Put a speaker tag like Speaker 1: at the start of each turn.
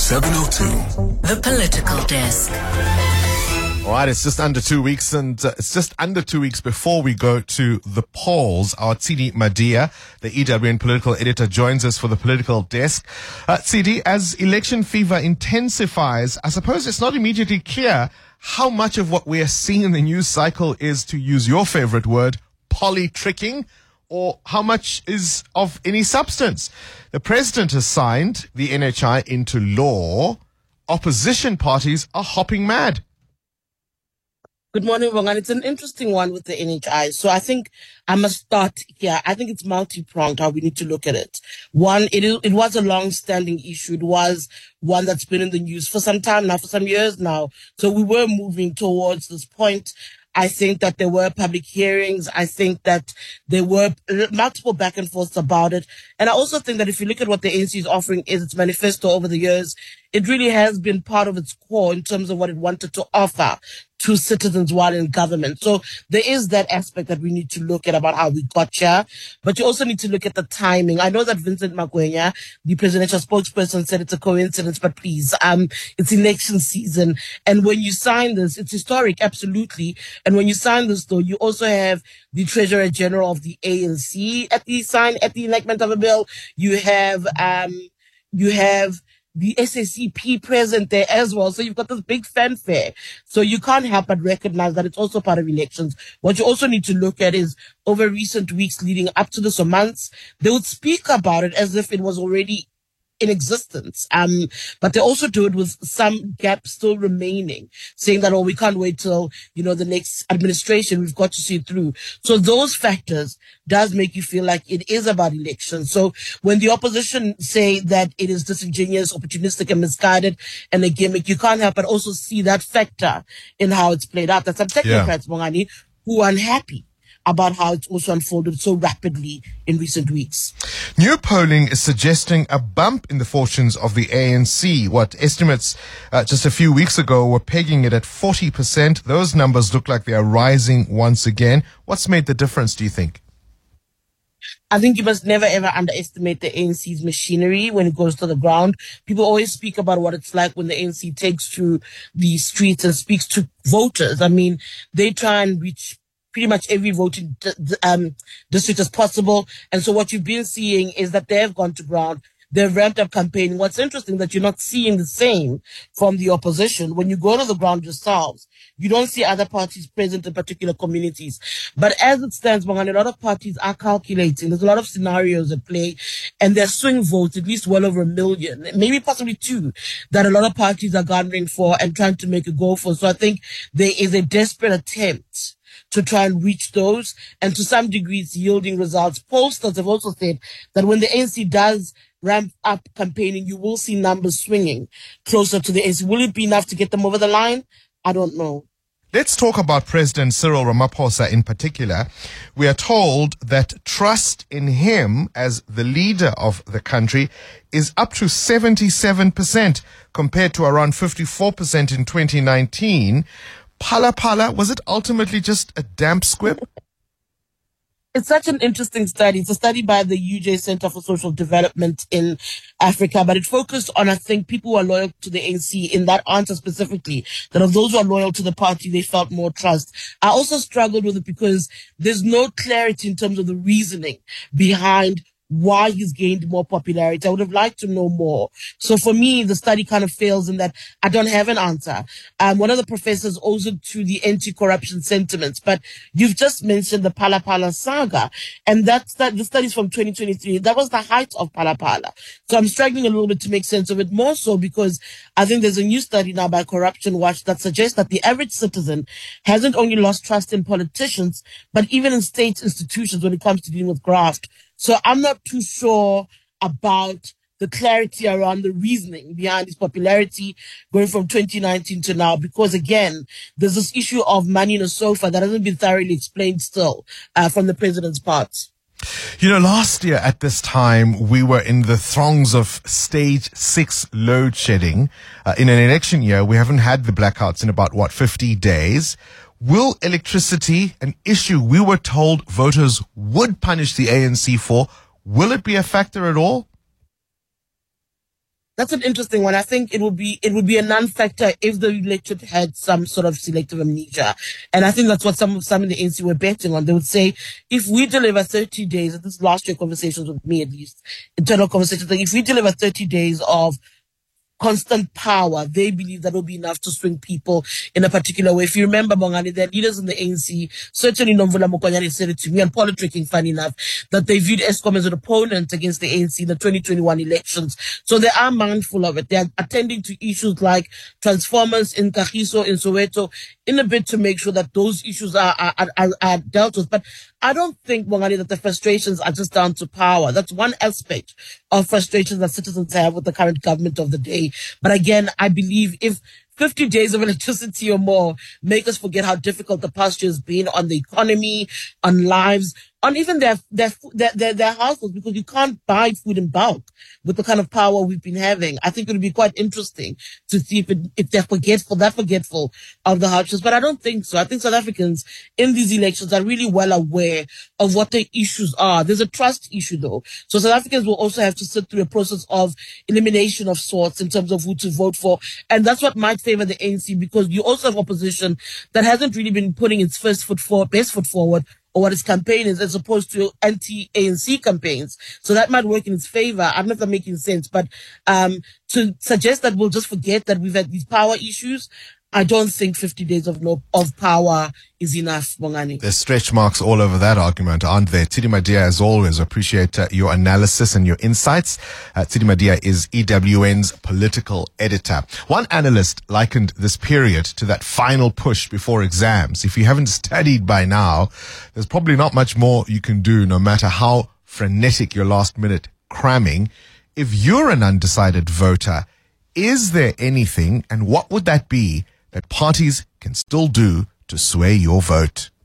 Speaker 1: 702.
Speaker 2: The Political Desk.
Speaker 3: All right, it's just under 2 weeks, and it's just under 2 weeks before we go to the polls. Our Tsidi Madia, the EWN political editor, joins us for the political desk. Tsidi, as election fever intensifies, I suppose it's not immediately clear how much of what we are seeing in the news cycle is, to use your favorite word, polytricking, or how much is of any substance. The president has signed the NHI into law. Opposition parties are hopping mad.
Speaker 4: Good morning, Bongan. It's an interesting one with the NHI. So I think I must start here. I think it's multi-pronged how we need to look at it. One, it was a long-standing issue. It was one that's been in the news for some time now, for some years now. So we were moving towards this point. I think that there were public hearings. I think that there were multiple back and forths about it. And I also think that if you look at what the ANC is offering is its manifesto over the years, it really has been part of its core in terms of what it wanted to offer to citizens while in government. So there is that aspect that we need to look at about how we got here, but you also need to look at the timing. I know that Vincent Magwenya, the presidential spokesperson, said it's a coincidence, but please, it's election season. And when you sign this, it's historic, absolutely. And when you sign this, though, you also have the Treasurer General of the ANC at the enactment of a bill. You have the SACP present there as well. So you've got this big fanfare. So you can't help but recognize that it's also part of elections. What you also need to look at is over recent weeks leading up to this or months, they would speak about it as if it was already in existence. But they also do it with some gap still remaining, saying that, oh, we can't wait till, the next administration. We've got to see it through. So those factors does make you feel like it is about elections. So when the opposition say that it is disingenuous, opportunistic and misguided and a gimmick, you can't help but also see that factor in how it's played out. That some technocrats, Bongani, who are unhappy about how it's also unfolded so rapidly in recent weeks.
Speaker 3: New polling is suggesting a bump in the fortunes of the ANC. What estimates just a few weeks ago were pegging it at 40%. Those numbers look like they are rising once again. What's made the difference, do you think?
Speaker 4: I think you must never ever underestimate the ANC's machinery when it goes to the ground. People always speak about what it's like when the ANC takes to the streets and speaks to voters. I mean, they try and reach pretty much every voting district as possible. And so what you've been seeing is that they have gone to ground. They've ramped up campaigning. What's interesting that you're not seeing the same from the opposition. When you go to the ground yourselves, you don't see other parties present in particular communities. But as it stands, Bongani, a lot of parties are calculating. There's a lot of scenarios at play, and their swing votes, at least well over 1 million, maybe possibly 2, that a lot of parties are garnering for and trying to make a go for. So I think there is a desperate attempt to try and reach those, and to some degree it's yielding results. Pollsters have also said that when the ANC does ramp up campaigning, you will see numbers swinging closer to the ANC. Will it be enough to get them over the line? I don't know.
Speaker 3: Let's talk about President Cyril Ramaphosa in particular. We are told that trust in him as the leader of the country is up to 77% compared to around 54% in 2019. Phala, was it ultimately just a damp squib?
Speaker 4: It's such an interesting study. It's a study by the UJ Center for Social Development in Africa, but it focused on, I think, people who are loyal to the ANC in that answer specifically, that of those who are loyal to the party, they felt more trust. I also struggled with it because there's no clarity in terms of the reasoning behind why he's gained more popularity. I would have liked to know more. So for me, the study kind of fails in that I don't have an answer. One of the professors owes it to the anti-corruption sentiments, but you've just mentioned the Phala saga, and the study's from 2023. That was the height of Phala. So I'm struggling a little bit to make sense of it, more so because I think there's a new study now by Corruption Watch that suggests that the average citizen hasn't only lost trust in politicians, but even in state institutions when it comes to dealing with graft. So I'm not too sure about the clarity around the reasoning behind his popularity going from 2019 to now, because again, there's this issue of money in a sofa that hasn't been thoroughly explained still from the president's part.
Speaker 3: Last year at this time, we were in the throngs of stage 6 load shedding. In an election year, we haven't had the blackouts in about, 50 days. Will electricity, an issue we were told voters would punish the ANC for, will it be a factor at all?
Speaker 4: That's an interesting one. I think it would be a non-factor if the electorate had some sort of selective amnesia, and I think that's what some in the ANC were betting on. They would say, if we deliver 30 days, this is last year conversations with me at least, internal conversations, that if we deliver 30 days of constant power, they believe that will be enough to swing people in a particular way. If you remember, Bongani, there are leaders in the ANC, certainly Nomvula Mokonyane said it to me, and politicking, funny enough, that they viewed Eskom as an opponent against the ANC in the 2021 elections. So they are mindful of it. They are attending to issues like transformers in Kagiso, in Soweto, in a bid to make sure that those issues are dealt with. But I don't think, Bongani, that the frustrations are just down to power. That's one aspect of frustrations that citizens have with the current government of the day. But again, I believe if 50 days of electricity or more make us forget how difficult the past year has been on the economy, on lives, on even their households, because you can't buy food in bulk with the kind of power we've been having. I think it would be quite interesting to see if they're forgetful of the hardships. But I don't think so. I think South Africans in these elections are really well aware of what the issues are. There's a trust issue though. So South Africans will also have to sit through a process of elimination of sorts in terms of who to vote for. And that's what might favor the ANC, because you also have opposition that hasn't really been putting its best foot forward, or what its campaign is, as opposed to anti-ANC campaigns. So that might work in its favor. I don't know if that's making sense, but to suggest that we'll just forget that we've had these power issues, I don't think 50 days of power is enough, Bongani.
Speaker 3: There's stretch marks all over that argument, aren't there? Tidi Madia, as always, appreciate your analysis and your insights. Tidi Madia is EWN's political editor. One analyst likened this period to that final push before exams. If you haven't studied by now, there's probably not much more you can do, no matter how frenetic your last minute cramming. If you're an undecided voter, is there anything, and what would that be, that parties can still do to sway your vote?